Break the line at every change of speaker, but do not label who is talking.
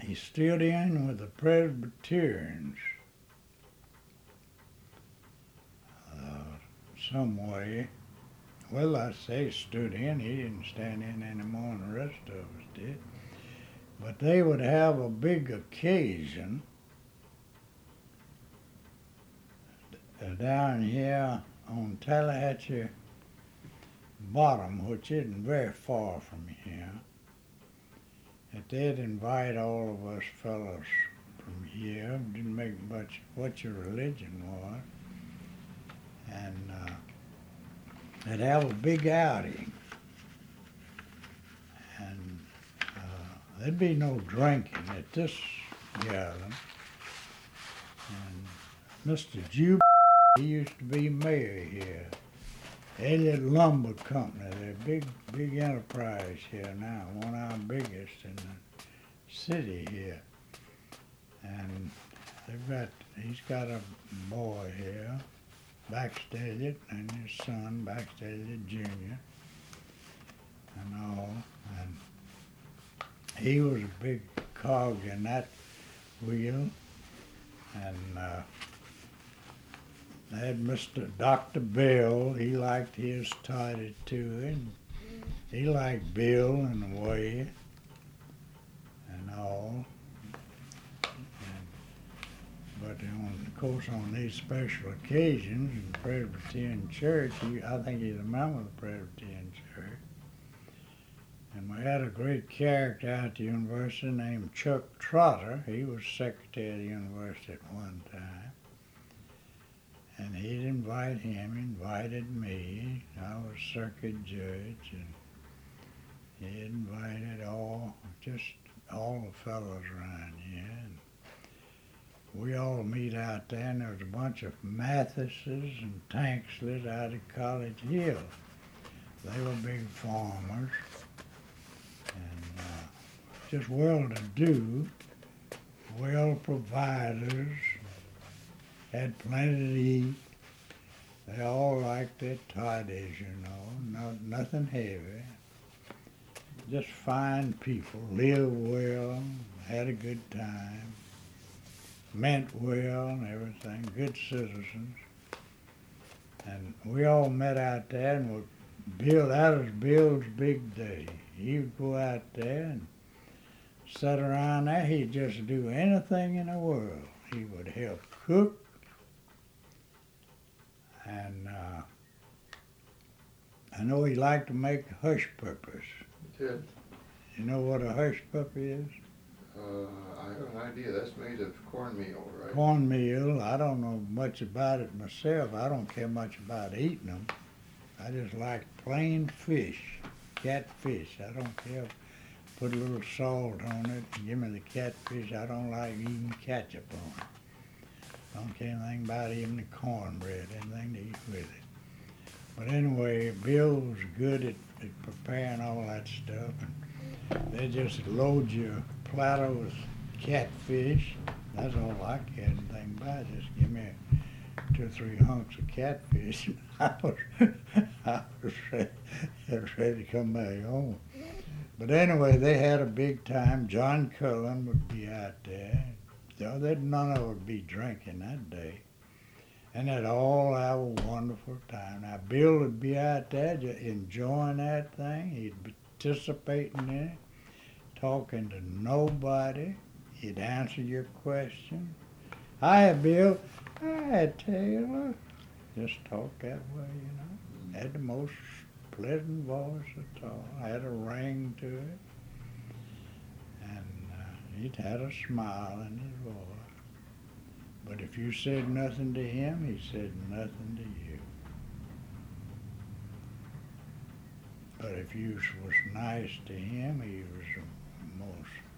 he stood in with the Presbyterians some way. Well, I say stood in. He didn't stand in any more than the rest of us did. But they would have a big occasion down here on Tallahatchie Bottom, which isn't very far from here. That they'd invite all of us fellows from here. Didn't make much what your religion was. And they'd have a big outing. And there'd be no drinking at this gathering. And Mr. Jube, he used to be mayor here. Elliott Lumber Company, they're a big enterprise here now, one of our biggest in the city here. And he's got a boy here, Baxter Elliott, and his son, Baxter Elliott Jr. and all. And he was a big cog in that wheel. And they had Mr. Dr. Bill. He liked his toddy too, and he liked Bill in a way and all. But of course, on these special occasions in the Presbyterian Church, I think he's a member of the Presbyterian Church. And we had a great character out at the university named Chuck Trotter. He was secretary of the university at one time. And he'd invite him, invited me. I was circuit judge, and he invited all the fellows around here. And we all meet out there, and there was a bunch of Mathises and Tanksleys out at College Hill. They were big farmers, and just well-to-do, well-providers, had plenty to eat. They all liked their toddies, nothing heavy. Just fine people, lived well, had a good time, meant well and everything, good citizens. And we all met out there, and that was Bill's big day. He would go out there and sit around there. He'd just do anything in the world. He would help cook. And I know he liked to make hush puppies.
He did.
You know what a hush puppy is?
I have an idea. That's made of cornmeal, right?
Cornmeal. I don't know much about it myself. I don't care much about eating them. I just like plain fish, catfish. I don't care. Put a little salt on it. Give me the catfish. I don't like eating ketchup on it. I don't care anything about even the cornbread, anything to eat with it. But anyway, Bill was good at preparing all that stuff. And they just load your platter with catfish. That's all I cared anything about. Just give me 2 or 3 hunks of catfish. I was ready to come back home. But anyway, they had a big time. John Cullen would be out there. None of us would be drinking that day. And they'd all have a wonderful time. Now, Bill would be out there enjoying that thing. He'd be participating in it, talking to nobody. He'd answer your question. Hi, Bill. Hi, Taylor. Just talk that way, Had the most pleasant voice at all. Had a ring to it. And he'd had a smile in his voice. But if you said nothing to him, he said nothing to you. But if you was nice to him, he was the most